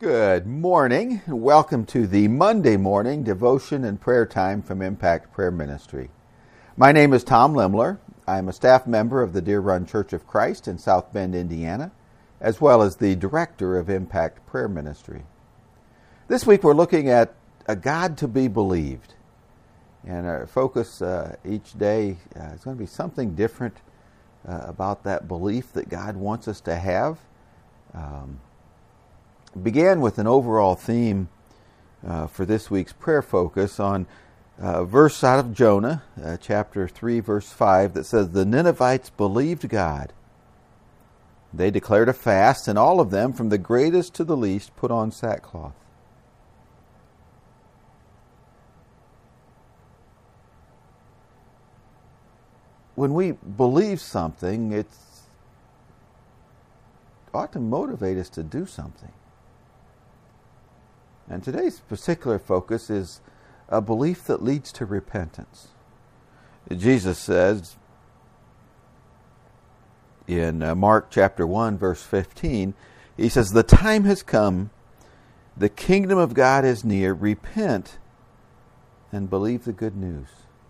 Good morning. Welcome to the Monday morning devotion and prayer time from Impact Prayer Ministry. My name is Tom Limler. I'm a staff member of the Deer Run Church of Christ in South Bend, Indiana, as well as the director of Impact Prayer Ministry. This week we're looking at a God to be believed. And our focus each day is going to be something different about that belief that God wants us to have. Began with an overall theme for this week's prayer focus on a verse out of Jonah, chapter 3, verse 5, that says, "The Ninevites believed God. They declared a fast, and all of them, from the greatest to the least, put on sackcloth." When we believe something, it ought to motivate us to do something. And today's particular focus is a belief that leads to repentance. Jesus says in Mark chapter 1, verse 15, he says, "The time has come, the kingdom of God is near, repent and believe the good news."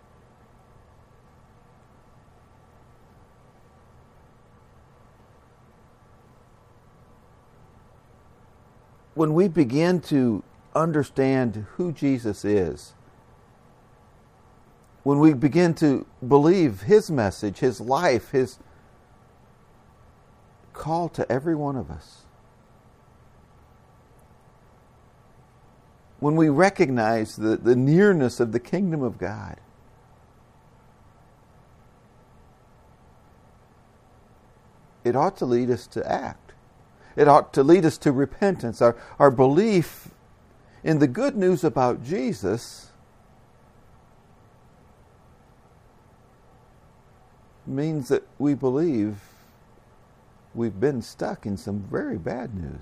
When we begin to understand who Jesus is, when we begin to believe His message, His life, His call to every one of us, when we recognize the nearness of the kingdom of God, it ought to lead us to act. It ought to lead us to repentance. Our belief in the good news about Jesus means that we believe we've been stuck in some very bad news.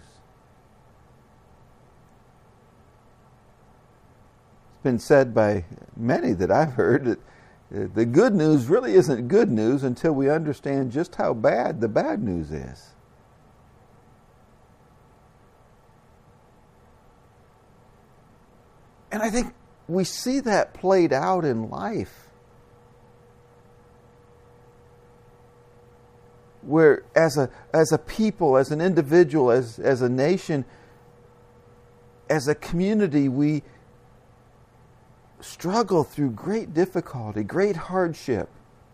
It's been said by many that I've heard that the good news really isn't good news until we understand just how bad the bad news is. And I think we see that played out in life, where as a people, as an individual, as a nation, as a community, we struggle through great difficulty, great hardship.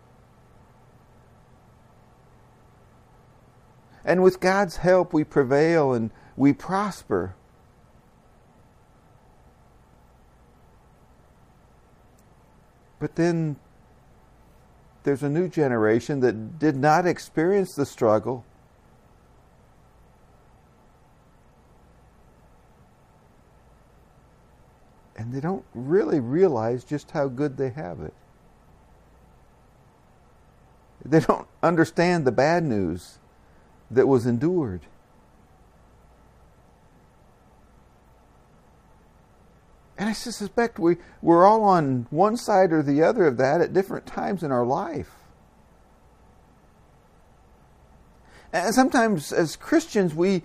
And with God's help, we prevail and we prosper. But then there's a new generation that did not experience the struggle. And they don't really realize just how good they have it. They don't understand the bad news that was endured. And I suspect we're all on one side or the other of that at different times in our life. And sometimes as Christians we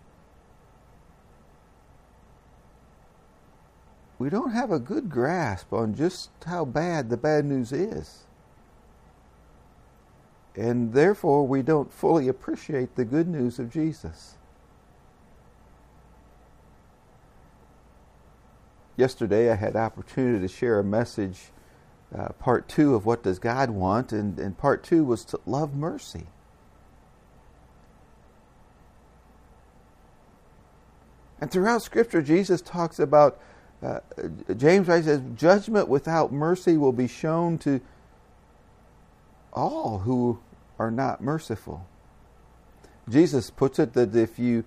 don't have a good grasp on just how bad the bad news is. And therefore we don't fully appreciate the good news of Jesus. Yesterday I had opportunity to share a message, part 2 of What Does God Want? And part 2 was to love mercy. And throughout Scripture, Jesus talks about, James writes, says, judgment without mercy will be shown to all who are not merciful. Jesus puts it that if you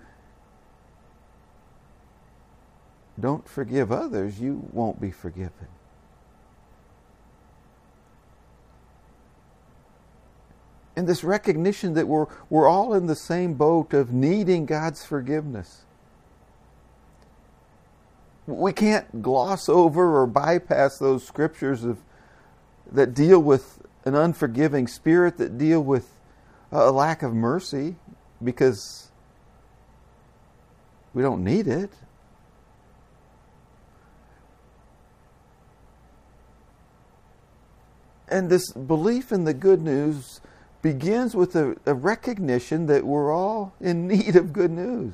don't forgive others, you won't be forgiven. And this recognition that we're all in the same boat of needing God's forgiveness. We can't gloss over or bypass those scriptures that deal with an unforgiving spirit, that deal with a lack of mercy, because We don't need it. And this belief in the good news begins with a recognition that we're all in need of good news.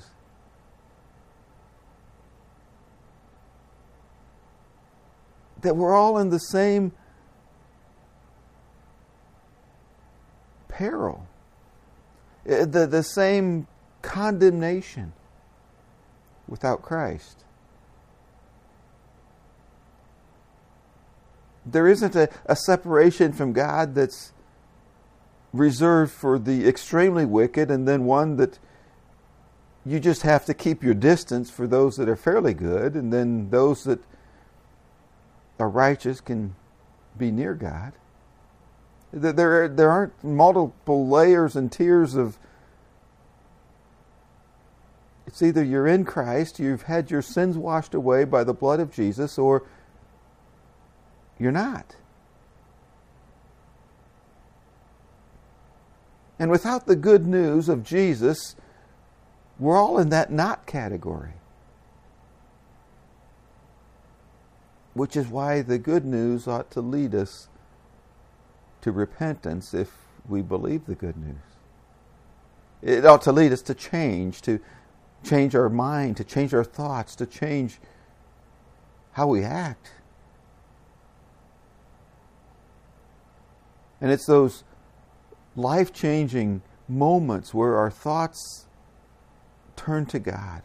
That we're all in the same peril, the same condemnation without Christ. There isn't a separation from God that's reserved for the extremely wicked, and then one that you just have to keep your distance for those that are fairly good, and then those that are righteous can be near God. There aren't multiple layers and tiers of... It's either you're in Christ, you've had your sins washed away by the blood of Jesus, or you're not. And without the good news of Jesus, we're all in that not category. Which is why the good news ought to lead us to repentance if we believe the good news. It ought to lead us to change our mind, to change our thoughts, to change how we act. And it's those life-changing moments where our thoughts turn to God.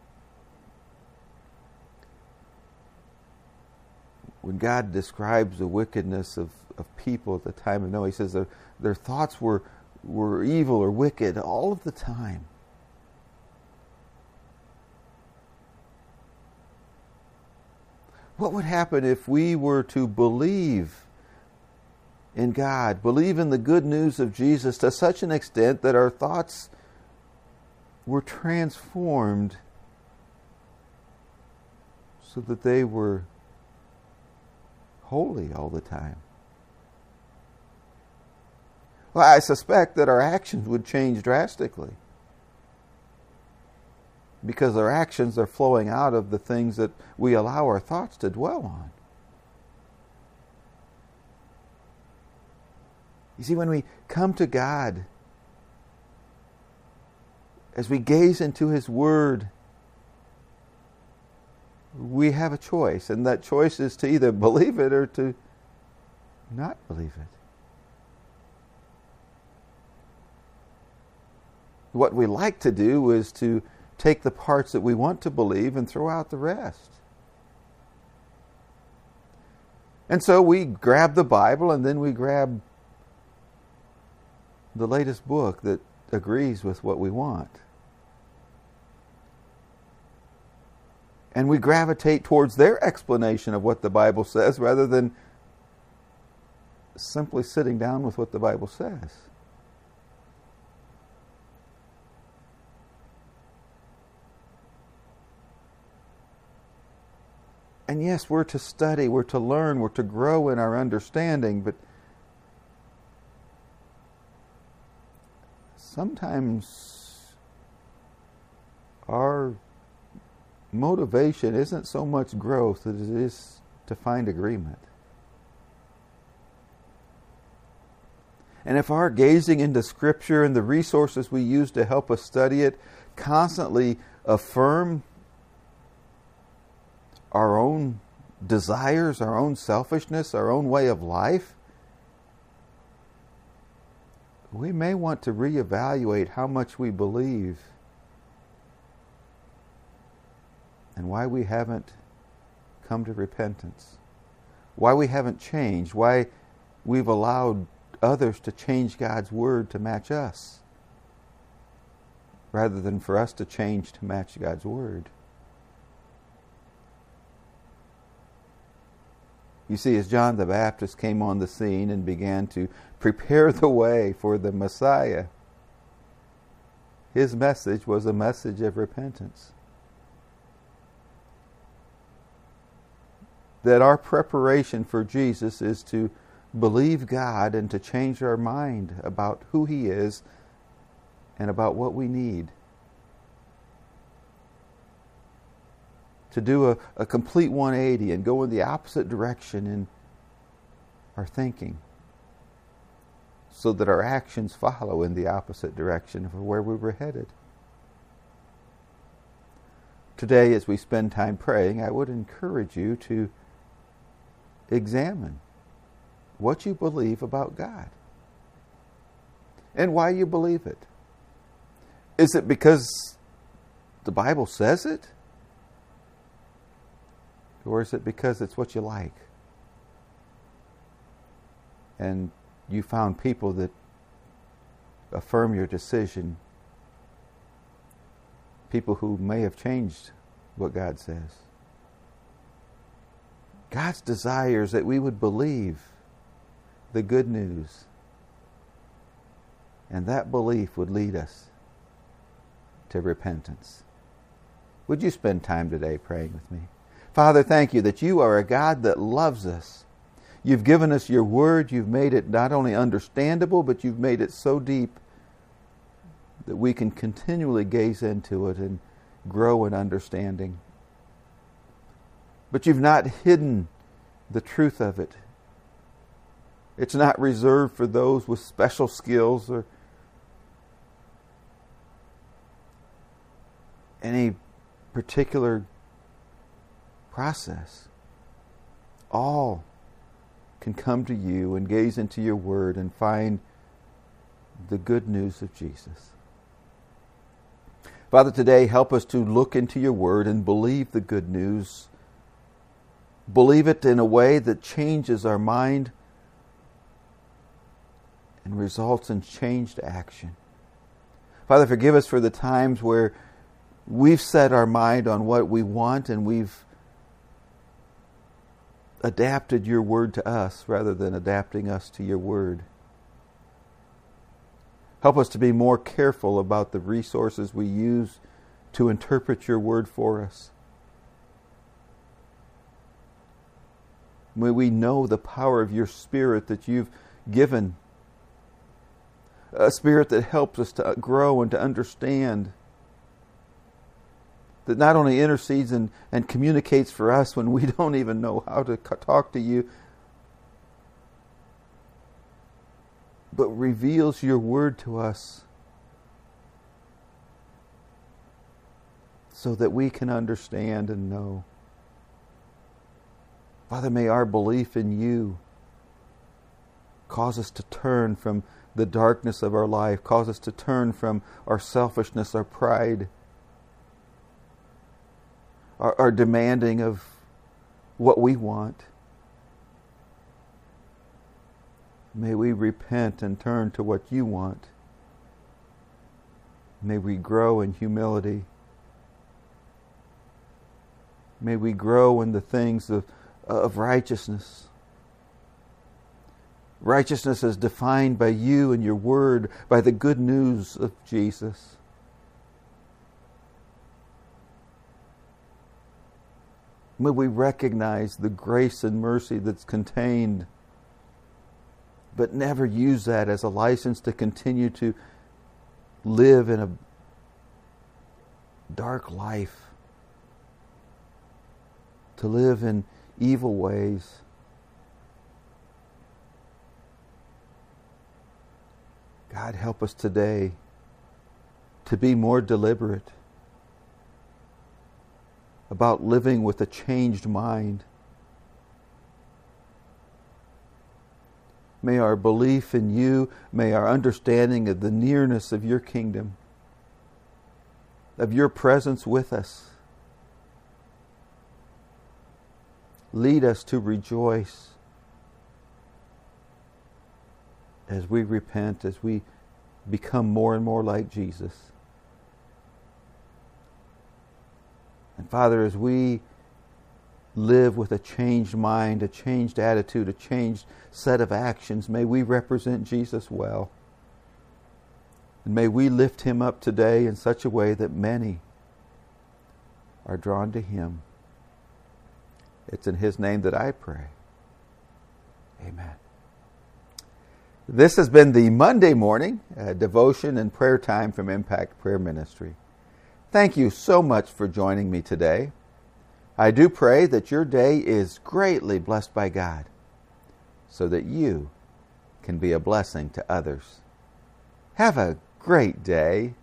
When God describes the wickedness of people at the time of Noah, He says their thoughts were evil or wicked all of the time. What would happen if we were to believe in God, believe in the good news of Jesus to such an extent that our thoughts were transformed so that they were holy all the time? Well, I suspect that our actions would change drastically, because our actions are flowing out of the things that we allow our thoughts to dwell on. You see, when we come to God, as we gaze into His Word, we have a choice, and that choice is to either believe it or to not believe it. What we like to do is to take the parts that we want to believe and throw out the rest. And so we grab the Bible, and then we grab the latest book that agrees with what we want. And we gravitate towards their explanation of what the Bible says rather than simply sitting down with what the Bible says. And yes, we're to study, we're to learn, we're to grow in our understanding, but sometimes our motivation isn't so much growth as it is to find agreement. And if our gazing into Scripture and the resources we use to help us study it constantly affirm our own desires, our own selfishness, our own way of life, we may want to reevaluate how much we believe and why we haven't come to repentance, why we haven't changed, why we've allowed others to change God's Word to match us, rather than for us to change to match God's Word. You see, as John the Baptist came on the scene and began to prepare the way for the Messiah, his message was a message of repentance. That our preparation for Jesus is to believe God and to change our mind about who He is and about what we need. to do a complete 180 and go in the opposite direction in our thinking, so that our actions follow in the opposite direction of where we were headed. Today, as we spend time praying, I would encourage you to examine what you believe about God and why you believe it. Is it because the Bible says it? Or is it because it's what you like? And you found people that affirm your decision, people who may have changed what God says. God's desire is that we would believe the good news, and that belief would lead us to repentance. Would you spend time today praying with me? Father, thank you that you are a God that loves us. You've given us your word. You've made it not only understandable, but you've made it so deep that we can continually gaze into it and grow in understanding. But you've not hidden the truth of it. It's not reserved for those with special skills or any particular process. All can come to you and gaze into your word and find the good news of Jesus. Father, today help us to look into your word and believe the good news. Believe it in a way that changes our mind and results in changed action. Father, forgive us for the times where we've set our mind on what we want and we've adapted your word to us rather than adapting us to your word. Help us to be more careful about the resources we use to interpret your word for us. May we know the power of your Spirit that you've given, a Spirit that helps us to grow and to understand, that not only intercedes and communicates for us when we don't even know how to talk to you, but reveals your word to us so that we can understand and know. Father, may our belief in you cause us to turn from the darkness of our life, cause us to turn from our selfishness, our pride, our demanding of what we want. May we repent and turn to what you want. May we grow in humility. May we grow in the things of righteousness. Righteousness is defined by you and your word, by the good news of Jesus. May we recognize the grace and mercy that's contained, but never use that as a license to continue to live in a dark life, to live in evil ways. God, help us today to be more deliberate about living with a changed mind. May our belief in you, may our understanding of the nearness of your kingdom, of your presence with us, lead us to rejoice as we repent, as we become more and more like Jesus. And Father, as we live with a changed mind, a changed attitude, a changed set of actions, may we represent Jesus well. And may we lift him up today in such a way that many are drawn to him. It's in his name that I pray. Amen. This has been the Monday morning devotion and prayer time from Impact Prayer Ministry. Thank you so much for joining me today. I do pray that your day is greatly blessed by God, so that you can be a blessing to others. Have a great day.